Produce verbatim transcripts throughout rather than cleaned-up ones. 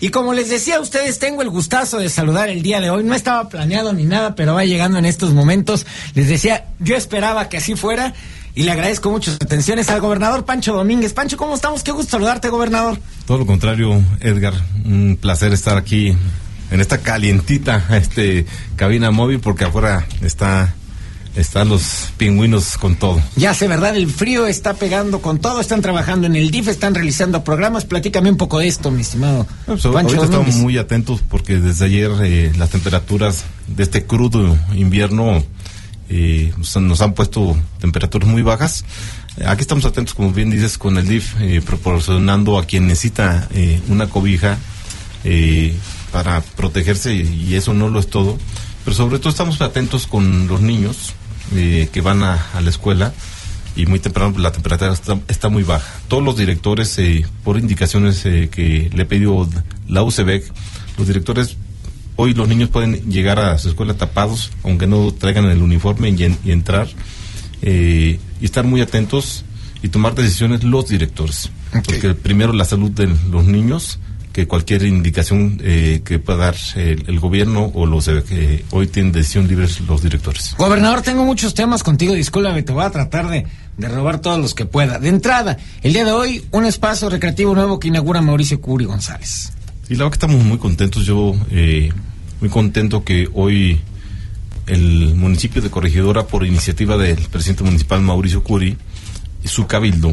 Y como les decía a ustedes, tengo el gustazo de saludar el día de hoy. No estaba planeado ni nada, pero va llegando en estos momentos. Les decía, yo esperaba que así fuera y le agradezco mucho sus atenciones al gobernador Pancho Domínguez. Pancho, ¿cómo estamos? Qué gusto saludarte, gobernador. Todo lo contrario, Edgar. Un placer estar aquí en esta calientita este cabina móvil, porque afuera está... Están los pingüinos con todo. Ya sé, ¿verdad? El frío está pegando con todo. Están trabajando en el D I F, están realizando programas. Platícame un poco de esto, mi estimado pues, Pancho ahorita Domínguez. Estamos muy atentos porque desde ayer eh, las temperaturas de este crudo invierno eh, nos han puesto temperaturas muy bajas. Aquí estamos atentos, como bien dices, con el D I F, eh, proporcionando a quien necesita eh, una cobija eh, para protegerse, y eso no lo es todo. Pero sobre todo estamos atentos con los niños eh, que van a, a la escuela, y muy temprano la temperatura está, está muy baja. Todos los directores, eh, por indicaciones eh, que le pidió la U C B E C, los directores, hoy los niños pueden llegar a su escuela tapados, aunque no traigan el uniforme, y, en, y entrar, eh, y estar muy atentos y tomar decisiones los directores. Okay. Porque primero la salud de los niños, que cualquier indicación eh, que pueda dar el, el gobierno o los eh, que hoy tienen decisión libre los directores. Gobernador, tengo muchos temas contigo, discúlpame, te voy a tratar de, de robar todos los que pueda. De entrada, el día de hoy, un espacio recreativo nuevo que inaugura Mauricio Curi González. Y la verdad que estamos muy contentos, yo eh, muy contento que hoy el municipio de Corregidora, por iniciativa del presidente municipal Mauricio Curi y su cabildo,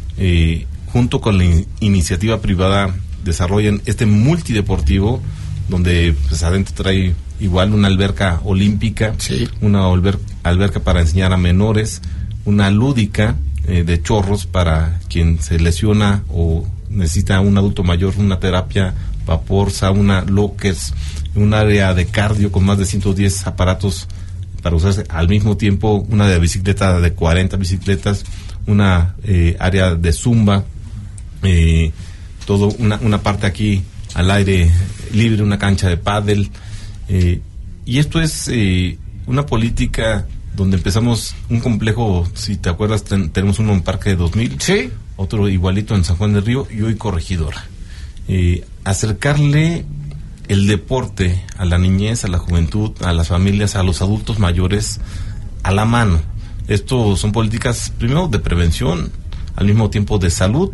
eh, junto con la in- iniciativa privada, desarrollan este multideportivo, donde pues adentro trae igual una alberca olímpica, sí, una alber- alberca para enseñar a menores, una lúdica eh, de chorros para quien se lesiona o necesita un adulto mayor, una terapia, vapor, sauna, lockers, un área de cardio con más de ciento diez aparatos para usarse al mismo tiempo, una de bicicleta de cuarenta bicicletas, una eh, área de zumba, eh, todo una, una parte aquí al aire libre, una cancha de pádel, eh, y esto es eh, una política donde empezamos un complejo, si te acuerdas, ten, tenemos uno en Parque de dos mil, sí, otro igualito en San Juan del Río, y hoy Corregidora. Eh, acercarle el deporte a la niñez, a la juventud, a las familias, a los adultos mayores, a la mano. Esto son políticas, primero, de prevención, al mismo tiempo de salud,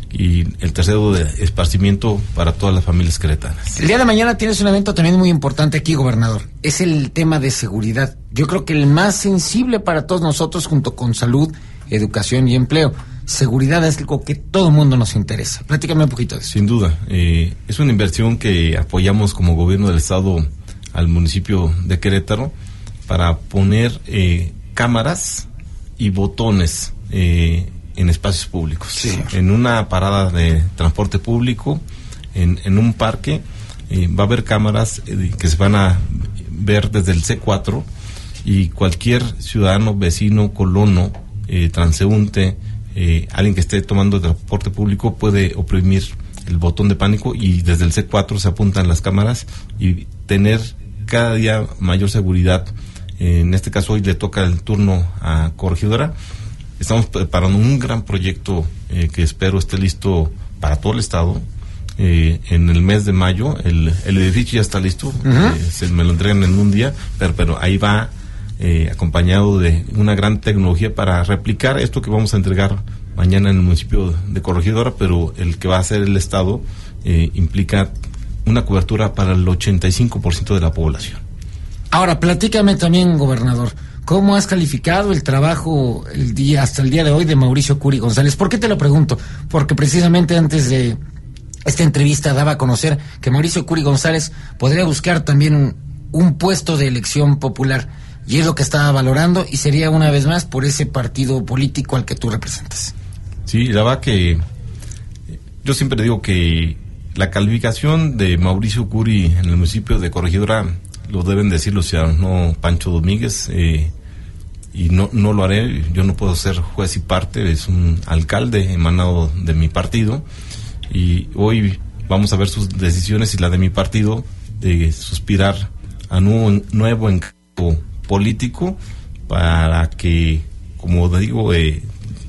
y el tercero de esparcimiento para todas las familias queretanas. El día de mañana tienes un evento también muy importante aquí, gobernador. Es el tema de seguridad. Yo creo que el más sensible para todos nosotros, junto con salud, educación y empleo. Seguridad es algo que todo el mundo nos interesa. Platícame un poquito de eso. Sin duda. Eh, es una inversión que apoyamos como gobierno del estado al municipio de Querétaro para poner eh, cámaras y botones eh, en espacios públicos, sí, en una parada de transporte público, en, en un parque, eh, va a haber cámaras eh, que se van a ver desde el C cuatro, y cualquier ciudadano, vecino, colono, eh, transeúnte, eh, alguien que esté tomando transporte público puede oprimir el botón de pánico, y desde el C cuatro se apuntan las cámaras y tener cada día mayor seguridad. Eh, en este caso hoy le toca el turno a Corregidora. Estamos preparando un gran proyecto eh, que espero esté listo para todo el estado eh, en el mes de mayo. El, el edificio ya está listo, uh-huh. eh, se me lo entregan en un día, pero, pero ahí va eh, acompañado de una gran tecnología para replicar esto que vamos a entregar mañana en el municipio de Corregidora, pero el que va a hacer el estado eh, implica una cobertura para el ochenta y cinco por ciento de la población. Ahora, platícame también, gobernador, ¿cómo has calificado el trabajo el día hasta el día de hoy de Mauricio Curi González? ¿Por qué te lo pregunto? Porque precisamente antes de esta entrevista daba a conocer que Mauricio Curi González podría buscar también un, un puesto de elección popular, y es lo que estaba valorando, y sería una vez más por ese partido político al que tú representas. Sí, la verdad que yo siempre digo que la calificación de Mauricio Curi en el municipio de Corregidora lo deben decir los ciudadanos, no Pancho Domínguez, eh, y no no lo haré. Yo no puedo ser juez y parte, es un alcalde emanado de mi partido, y hoy vamos a ver sus decisiones y la de mi partido de suspirar a un nuevo encargo político para que, como digo, eh,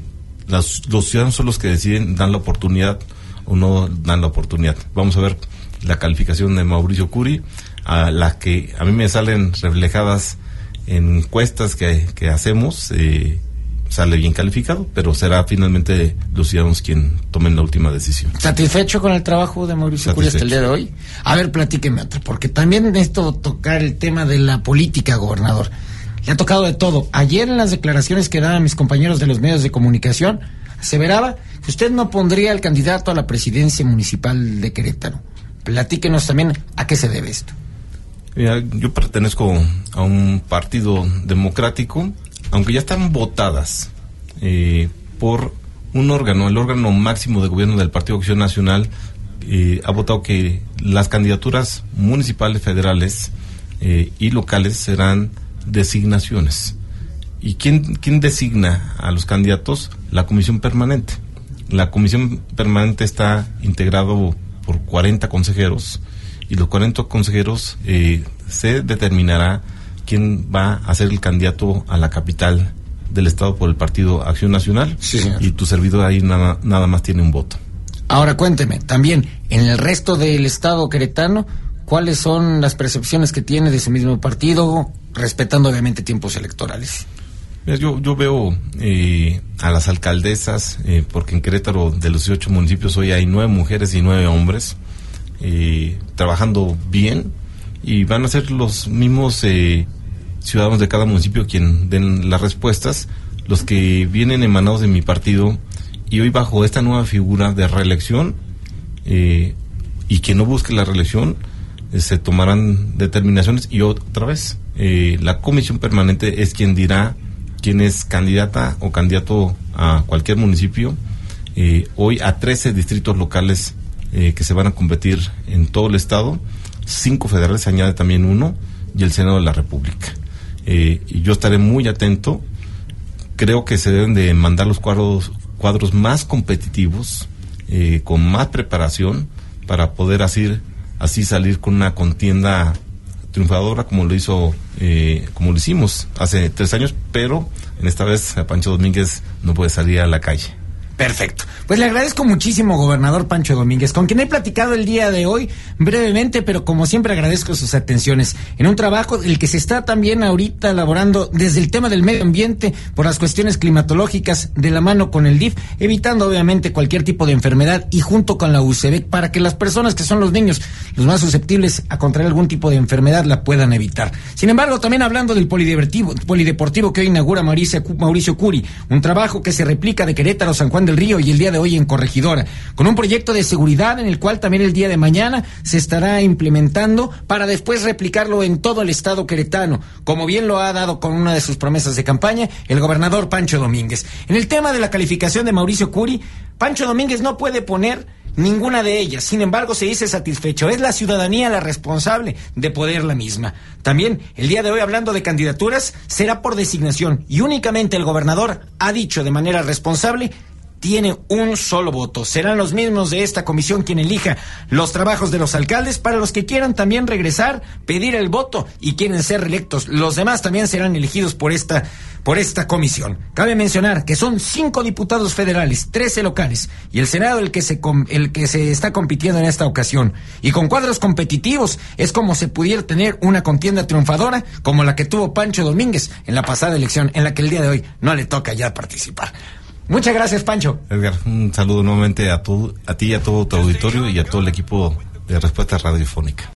las, los ciudadanos son los que deciden, dan la oportunidad o no dan la oportunidad. Vamos a ver la calificación de Mauricio Curi, a las que a mí me salen reflejadas en encuestas que, que hacemos, eh, sale bien calificado, pero será finalmente los ciudadanos quien tomen la última decisión. ¿Satisfecho con el trabajo de Mauricio Curi hasta el día de hoy? A ver, platíqueme otra, porque también necesito tocar el tema de la política, gobernador. Le ha tocado de todo. Ayer en las declaraciones que daban mis compañeros de los medios de comunicación, aseveraba que usted no pondría al candidato a la presidencia municipal de Querétaro. Platíquenos también a qué se debe esto. Mira, yo pertenezco a un partido democrático, aunque ya están votadas eh, por un órgano, el órgano máximo de gobierno del Partido Acción Nacional, eh, ha votado que las candidaturas municipales, federales eh, y locales serán designaciones. ¿Y quién, quién designa a los candidatos? La comisión permanente. La comisión permanente está integrado por cuarenta consejeros, y los cuarenta consejeros eh, se determinará quién va a ser el candidato a la capital del estado por el Partido Acción Nacional. Sí, señor. Y tu servidor ahí nada, nada más tiene un voto. Ahora cuénteme, también, en el resto del estado queretano, ¿cuáles son las percepciones que tiene de ese mismo partido, respetando obviamente tiempos electorales? Mira, yo, yo veo eh, a las alcaldesas, eh, porque en Querétaro de los dieciocho municipios hoy hay nueve mujeres y nueve hombres, eh, trabajando bien, y van a ser los mismos eh, ciudadanos de cada municipio quien den las respuestas, los que vienen emanados de mi partido, y hoy bajo esta nueva figura de reelección, eh, y quien no busque la reelección, eh, se tomarán determinaciones, y otra vez, eh, la comisión permanente es quien dirá quién es candidata o candidato a cualquier municipio. Eh, hoy a trece distritos locales eh, que se van a competir en todo el estado, cinco federales, se añade también uno, y el Senado de la República. Eh, y yo estaré muy atento. Creo que se deben de mandar los cuadros, cuadros más competitivos, eh, con más preparación, para poder así, así salir con una contienda triunfadora, como lo hizo, eh, como lo hicimos hace tres años, pero en esta vez Pancho Domínguez no puede salir a la calle. Perfecto. Pues le agradezco muchísimo, gobernador Pancho Domínguez, con quien he platicado el día de hoy brevemente, pero como siempre agradezco sus atenciones en un trabajo el que se está también ahorita elaborando desde el tema del medio ambiente por las cuestiones climatológicas, de la mano con el D I F, evitando obviamente cualquier tipo de enfermedad, y junto con la U C E B C, para que las personas que son los niños los más susceptibles a contraer algún tipo de enfermedad la puedan evitar. Sin embargo, también hablando del polideportivo, polideportivo que hoy inaugura Mauricio, Mauricio Curi, un trabajo que se replica de Querétaro, San Juan del Río y el día de hoy en Corregidora, con un proyecto de seguridad en el cual también el día de mañana se estará implementando para después replicarlo en todo el estado queretano, como bien lo ha dado con una de sus promesas de campaña el gobernador Pancho Domínguez. En el tema de la calificación de Mauricio Curi, Pancho Domínguez no puede poner ninguna de ellas, sin embargo se dice satisfecho. Es la ciudadanía la responsable de poner la misma. También el día de hoy, hablando de candidaturas, será por designación, y únicamente el gobernador ha dicho de manera responsable: tiene un solo voto. Serán los mismos de esta comisión quien elija los trabajos de los alcaldes, para los que quieran también regresar, pedir el voto y quieren ser reelectos. Los demás también serán elegidos por esta, por esta comisión. Cabe mencionar que son cinco diputados federales, trece locales, y el Senado el que se, el que se está compitiendo en esta ocasión. Y con cuadros competitivos es como se pudiera tener una contienda triunfadora, como la que tuvo Pancho Domínguez en la pasada elección, en la que el día de hoy no le toca ya participar. Muchas gracias, Pancho. Edgar, un saludo nuevamente a, todo, a ti y a todo tu auditorio y a todo el equipo de Respuesta Radiofónica.